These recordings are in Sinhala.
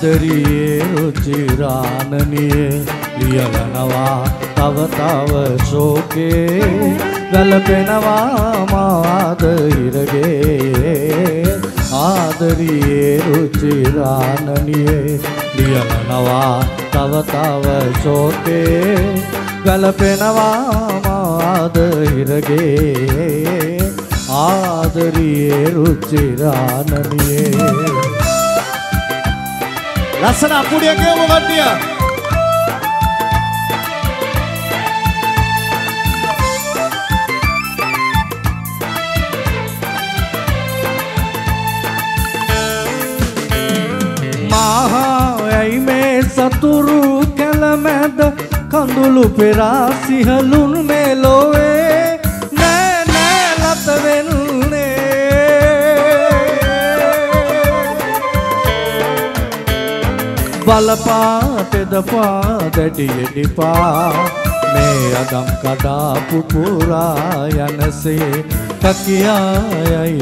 ආදරියේ රුචිරානනියේ ලියලනවා තව තව ශෝකේ වැළපෙනවා මාද හිරගේ ආදරියේ රුචිරානනියේ ලියලනවා තව තව ශෝකේ වැළපෙනවා මාද හිරගේ ආදරියේ රුචිරානනියේ ලස්සන අපුඩිය කියමු කට්ටිය. මහා ඇයි මේ සතුරු කැලමැද කඳුළු පෙරා සිහලුන් මේ ලෝවේ නෑ නෑ ලත වෙන්නේ බලපාටද පාදැඩියඩිපා මේ අගම් කඩාපු පුරා යනසේ කකියායයි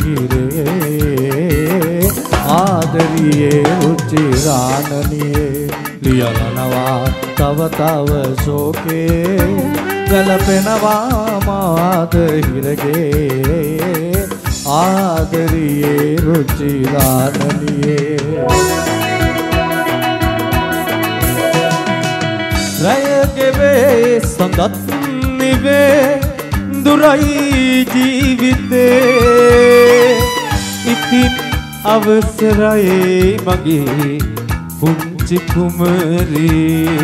රුහිරේ ආදරියේ රුචිරානනියේ ලියලනවා තව තව ශෝකේ වැළපෙනවා මාද හිරගේ ආදරියේ රුචිරානනියේ රයගෙවේ සඳත් නිවේ දුරයි ජීවිතේ ඉතින් අවසරයි මගේ පුංචි කුමරී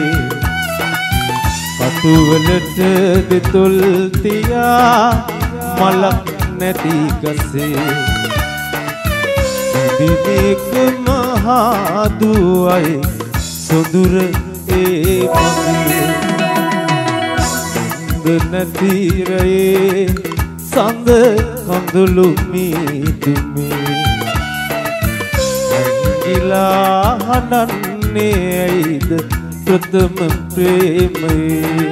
පතුවලට දෙතොල් තියා මලක් නැති ගසේ දිවික මහා දුවයි සොඳුර ඒ මගේ නැතිරයේ සඳ කඳුළු මීතුමේ ඇඟිලා හඬන්නේ ඇයිද ප්‍රථම ප්‍රේමයේ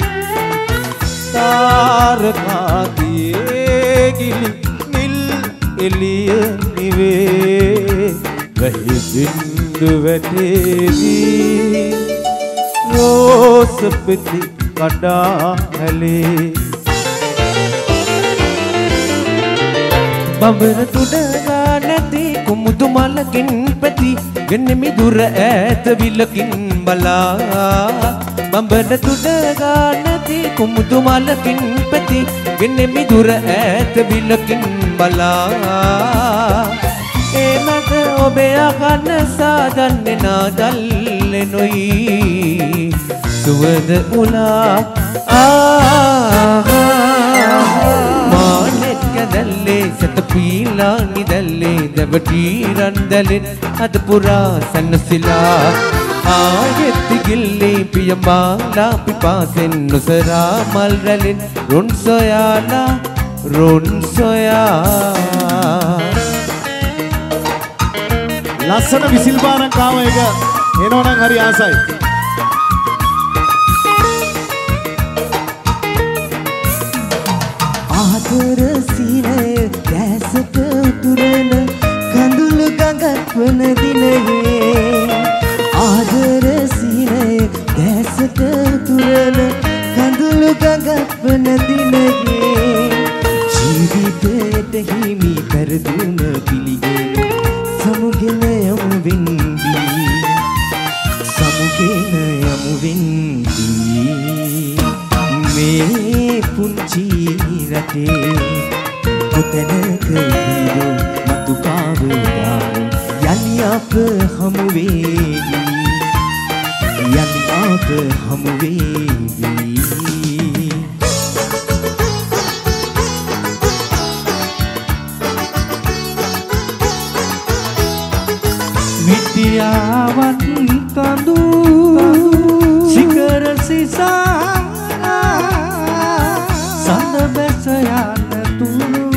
තාරකාදියේ ගිලි නිල් එළිය නිවේ වැහි බින්දු වැටේවි රෝස පෙති කඩා හැලේ බඹර තුඩගා නැති කුමුදු මලකින් පැති ගෙනෙමි දුර ඈත විලකින් බලා බඹර තුඩගා නැති කුමුදු මලකින් පැති ගෙනෙමි දුර ඈත විලකින් බලා ඒ මත ඔබේ අකන සාදන්නේ නාදල්ලේ නොයි සුවද උලා මානෙත් කැදල්ලේ සත පීලා නිදල්ලේ දවටී රන්දලෙන් අද පුරා සන්නසිලා ආයෙත් ගිල්ලේ පියමාලා පිපාසෙන් නොසරා මල් රැලෙන් රොන් සොයාලා රොන් සොයා ලස්සන විසිල් බාරක් ආව එක එනවනම් හරි ආසයි. ආදර සීනය දැසට උතුරන කඳුළු ගඟක් වන දිනයේ ආදර සීනය දැසට උතුරන කඳුළු ගඟක් වන දිනයේ ජීවිතයට හිමි පෙරදුන පිළිගෙන සමුගෙන යමු වෙන්දී සමුගෙන යමු වෙන්දී මේ පුංචි රටේ කොතැනක හිරු මතු කාවදාරු යලි අප හමු වේවි යලි අප හමු වේවි විද්‍යාවන් කඳු සිකර සිසා සඳ බැස යන තුරු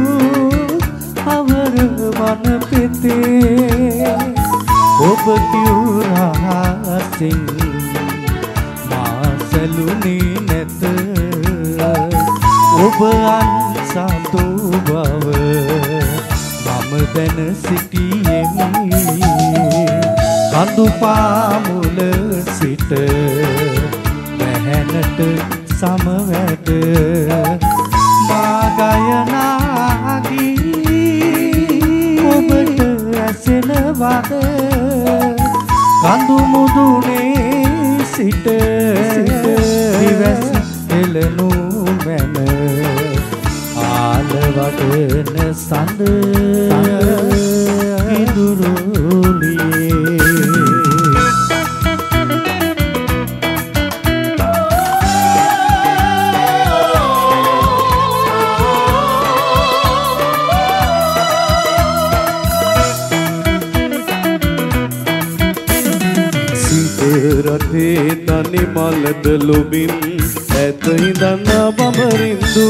අවර වන පෙතේ ඔබ කිව්රහසින් මාසලුනේ නැත ඔබ අන්සතු බව මම දැන සිටියෙමි කඳු පාමුල සිට වැහැනට සමවැට මා ගයනාගී ඔබට ඇසෙනවද කඳු මුදුනේ සිට දිවැස් එළනු මැන ආලවඩන සඳ ඉදුරුලියේ රටේ තනි මලද ලොබින් ඇත ඉඳන්න බඹරින්දු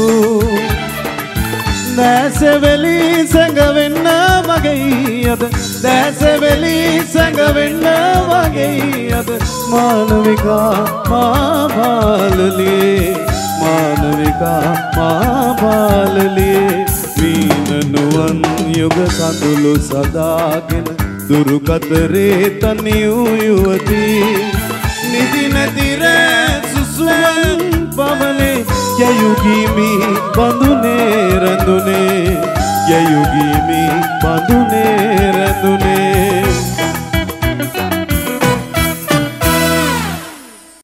දැසෙවැලි සැඟවෙන්න වගේ අද දැසෙවැලි සැඟවෙන්න වගේ අද මානවිකා මා බාලලියේ මානවිකා මා බාලලියේ වීනනුවන් යුග කඳුළු සදාගෙන දුරු කතරේ තනි යුවතී නිදි නැතිර සුසුවන් පවනේ යයුගීමි බඳුනේ රැඳුනේ යයුගීමි බඳුනේ රැඳුනේ